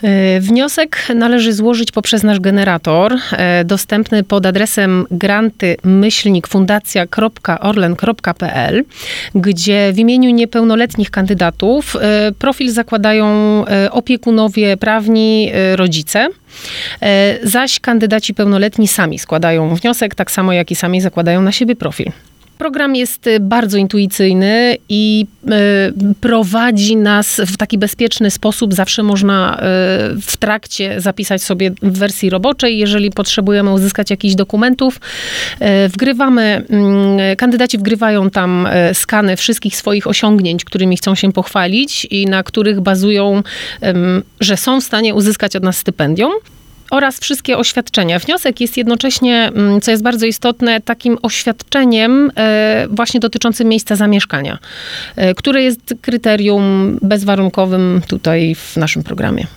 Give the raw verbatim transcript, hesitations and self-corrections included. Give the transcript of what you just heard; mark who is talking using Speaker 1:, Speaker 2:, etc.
Speaker 1: Wniosek należy złożyć poprzez nasz generator, dostępny pod adresem granty myślnik fundacja kropka orlen kropka p l, gdzie w imieniu niepełnoletnich kandydatów profil zakładają opiekunowie prawni, rodzice, zaś kandydaci pełnoletni sami składają wniosek, tak samo jak i sami zakładają na siebie profil. Program jest bardzo intuicyjny i y, prowadzi nas w taki bezpieczny sposób. Zawsze można y, w trakcie zapisać sobie w wersji roboczej, jeżeli potrzebujemy uzyskać jakichś dokumentów. Y, wgrywamy, y, kandydaci wgrywają tam y, skany wszystkich swoich osiągnięć, którymi chcą się pochwalić i na których bazują, y, że są w stanie uzyskać od nas stypendium. Oraz wszystkie oświadczenia. Wniosek jest jednocześnie, co jest bardzo istotne, takim oświadczeniem właśnie dotyczącym miejsca zamieszkania, które jest kryterium bezwarunkowym tutaj w naszym programie.